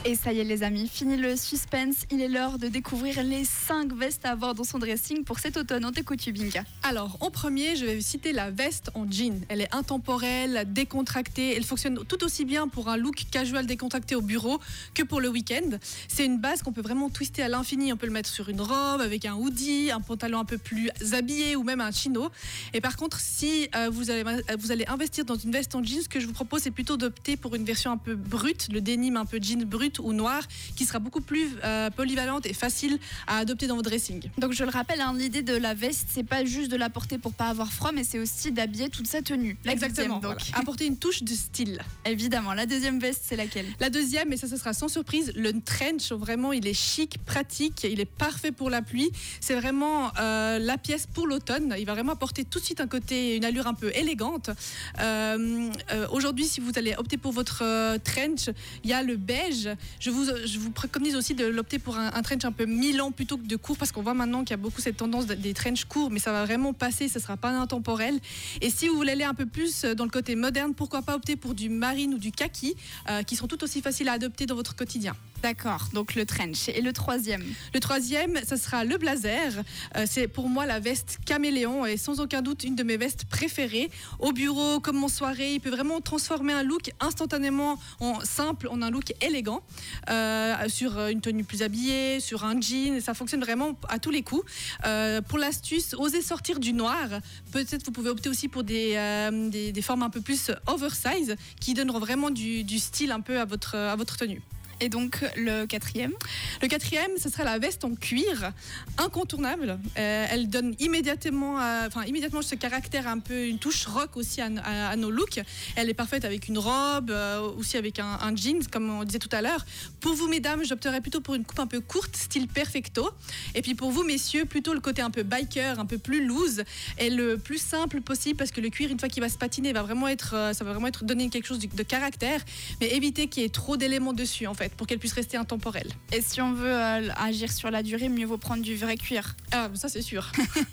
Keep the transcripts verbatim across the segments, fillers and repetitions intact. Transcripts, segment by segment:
Et ça y est les amis, fini le suspense, il est l'heure de découvrir les cinq vestes à avoir dans son dressing pour cet automne. On t'écoute Yubinka. Alors en premier, je vais citer la veste en jean. Elle est intemporelle, décontractée, elle fonctionne tout aussi bien pour un look casual décontracté au bureau que pour le week-end. C'est une base qu'on peut vraiment twister à l'infini, on peut le mettre sur une robe avec un hoodie, un pantalon un peu plus habillé ou même un chino. Et par contre, si euh, vous, allez, vous allez investir dans une veste en jean, ce que je vous propose c'est plutôt d'opter pour une version un peu brute, le denim un peu jean brut ou noir, qui sera beaucoup plus euh, polyvalente et facile à adopter dans votre dressing. Donc je le rappelle, hein, l'idée de la veste, c'est pas juste de la porter pour pas avoir froid, mais c'est aussi d'habiller toute sa tenue. La Exactement. deuxième, donc. Voilà. Apporter une touche de style. Évidemment. La deuxième veste, c'est laquelle? La deuxième, et ça, ça sera sans surprise, le trench. Vraiment, il est chic, pratique, il est parfait pour la pluie. C'est vraiment euh, la pièce pour l'automne. Il va vraiment apporter tout de suite un côté, une allure un peu élégante. Euh, euh, aujourd'hui, si vous allez opter pour votre euh, trench, il y a le beige. Je vous, je vous préconise aussi de l'opter pour un, un trench un peu mi-long plutôt que de court, parce qu'on voit maintenant qu'il y a beaucoup cette tendance des trench courts, mais ça va vraiment passer, ça ne sera pas intemporel. Et si vous voulez aller un peu plus dans le côté moderne, pourquoi pas opter pour du marine ou du kaki, euh, qui sont tout aussi faciles à adopter dans votre quotidien. D'accord, donc le trench. Et le troisième? Le troisième, ça sera le blazer. Euh, c'est pour moi la veste caméléon et sans aucun doute une de mes vestes préférées. Au bureau, comme en soirée, il peut vraiment transformer un look instantanément en simple, en un look élégant, euh, sur une tenue plus habillée, sur un jean. Ça fonctionne vraiment à tous les coups. Euh, pour l'astuce, osez sortir du noir. Peut-être vous pouvez opter aussi pour des, euh, des, des formes un peu plus oversize qui donneront vraiment du, du style un peu à votre, à votre tenue. Et donc le quatrième? Le quatrième, ce sera la veste en cuir, incontournable. Euh, elle donne immédiatement, euh, enfin immédiatement ce caractère un peu, une touche rock aussi à, à, à nos looks. Elle est parfaite avec une robe, euh, aussi avec un, un jeans, comme on disait tout à l'heure. Pour vous, mesdames, j'opterais plutôt pour une coupe un peu courte, style perfecto. Et puis pour vous, messieurs, plutôt le côté un peu biker, un peu plus loose et le plus simple possible, parce que le cuir, une fois qu'il va se patiner, va vraiment être, euh, ça va vraiment être donner quelque chose de, de caractère, mais évitez qu'il y ait trop d'éléments dessus en fait, pour qu'elle puisse rester intemporelle. Et si on veut euh, agir sur la durée, mieux vaut prendre du vrai cuir. Ah, ça c'est sûr.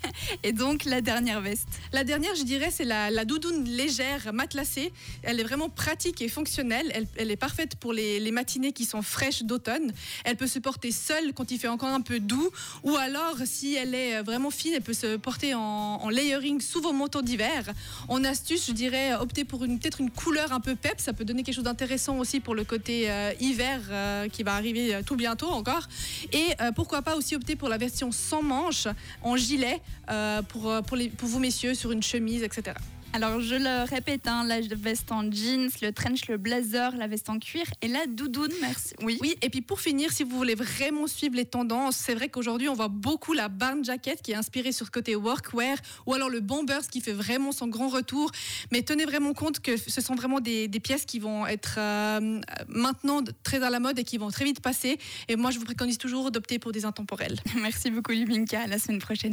Et donc la dernière veste? La dernière, je dirais, c'est la, la doudoune légère, matelassée. Elle est vraiment pratique et fonctionnelle. Elle, elle est parfaite pour les, les matinées qui sont fraîches d'automne. Elle peut se porter seule quand il fait encore un peu doux, ou alors si elle est vraiment fine, elle peut se porter en, en layering sous vos manteaux d'hiver. En astuce, je dirais opter pour une, peut-être une couleur un peu pep. Ça peut donner quelque chose d'intéressant aussi pour le côté euh, hiver euh, qui va arriver euh, tout bientôt encore. Et euh, pourquoi pas aussi opter pour la version sans manches, en gilet, euh, pour, pour, les, pour vous messieurs, sur une chemise, et cetera. Alors je le répète, hein, la veste en jeans, le trench, le blazer, la veste en cuir et la doudoune, merci. Oui. Oui, et puis pour finir, si vous voulez vraiment suivre les tendances, c'est vrai qu'aujourd'hui on voit beaucoup la barn jacket qui est inspirée sur ce côté workwear, ou alors le bombers qui fait vraiment son grand retour. Mais tenez vraiment compte que ce sont vraiment des, des pièces qui vont être euh, maintenant très à la mode et qui vont très vite passer. Et moi je vous préconise toujours d'opter pour des intemporels. Merci beaucoup Yubinka, à la semaine prochaine.